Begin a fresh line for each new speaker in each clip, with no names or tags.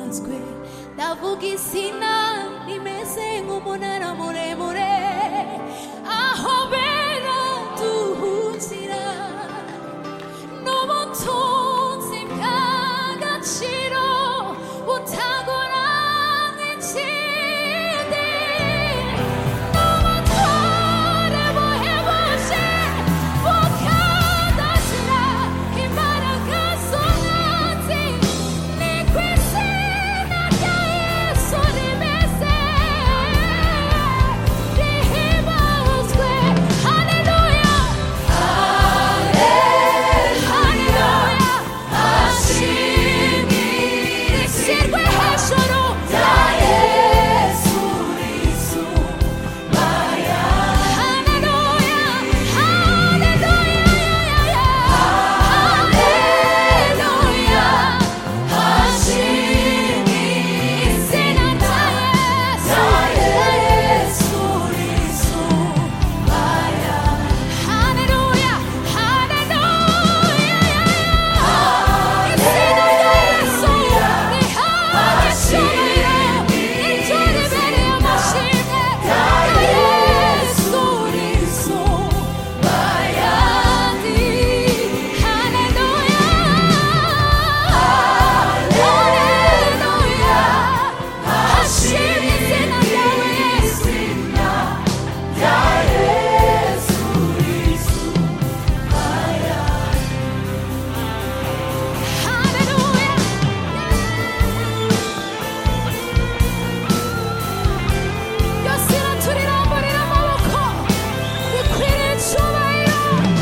himbazwe ndavuga izina rimeze nk'umunara muremure aho bera duhukira n'ubutunzi bw'agaciro butagora nk'ikindi n'ubutware buhebuje bukadashira imbaraga z'umwanzi ni ku izina rya Yesu rimeze rihimbazwe. Haleluya, haleluya, ashimwe rishyirwe hejuru rya Yesu risumaya. Haleluya, haleluya, haleluya, ashimwe izina rya Yesu risumaya. Haleluya, haleluya, izina rya Yesu rihabwa icyubahiro nicyo ribereye amashimwe rya Yesu risumaya. Haleluya, haleluya, ashimwe izina ryawe Yesu rya Yesu risumaya. Haleluya, yose iraturamburira amaboko bikwiriye icyubahiro.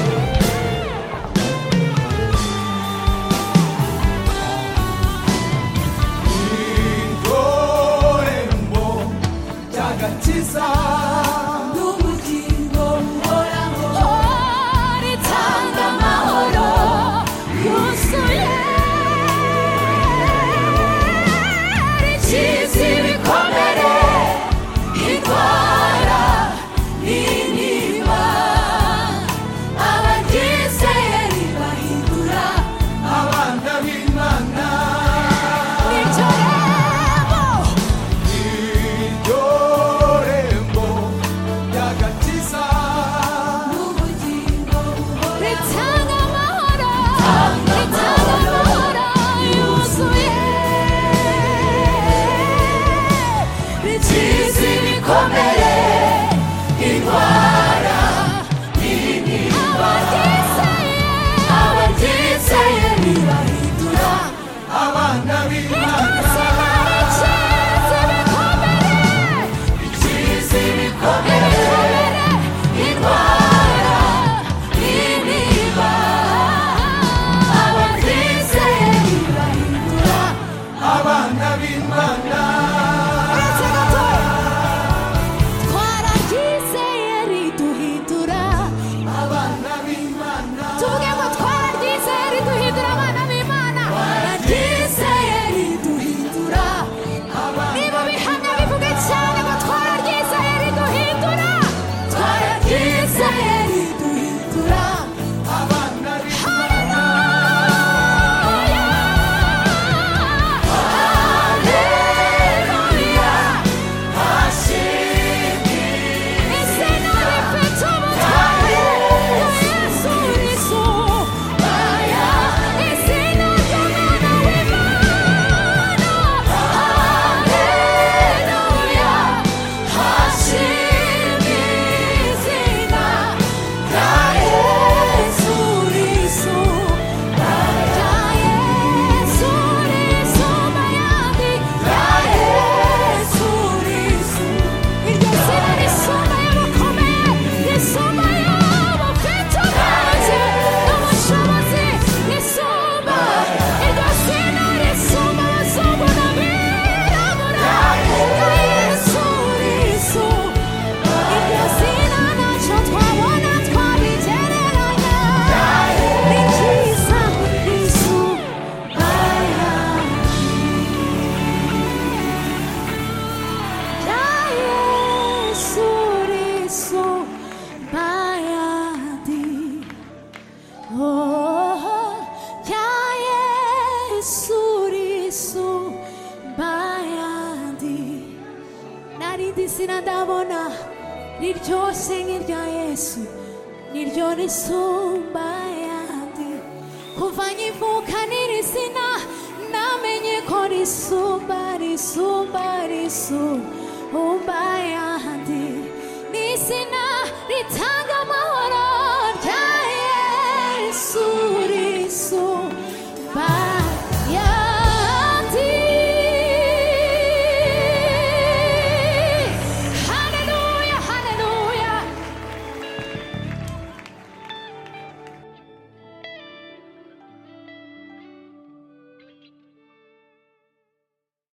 Irembo ry'agakiza
n'ubugingo buhoraho ritanga amahoro yuzuye rikiza ibikomere indwara n'intimba abaryizeye ribahindura
abana b'Imana.
iryo rembo
Iryo rembo ry'agakiza
n'ubugingo buhoraho ritanga amahoro yuzuye rikiza ibikomere indwara n'intimba abaryizeye ribahindura
abana b'Imana.
rikiza ibikomere indwara n'intimba abaryizeye ribahindura
Abana b'Imana.
twararyizeye riduhindura
Abana b'Imana.
tuvuge ngo twararyizeye riduhindura abana b'Imana. Twararyizeye riduhindura niba bihamya bivuge cyane ngo twararyizeye riduhindura. Twararyizeye riduhindura
Abana b'Imana.
haleluya, rindi zina ndabona riryoshe nk'irya Yesu, niryo risumba ayandi. Kuva nkivuka n'iri zina namenye ko risumba ayandi. Ni izina ritanga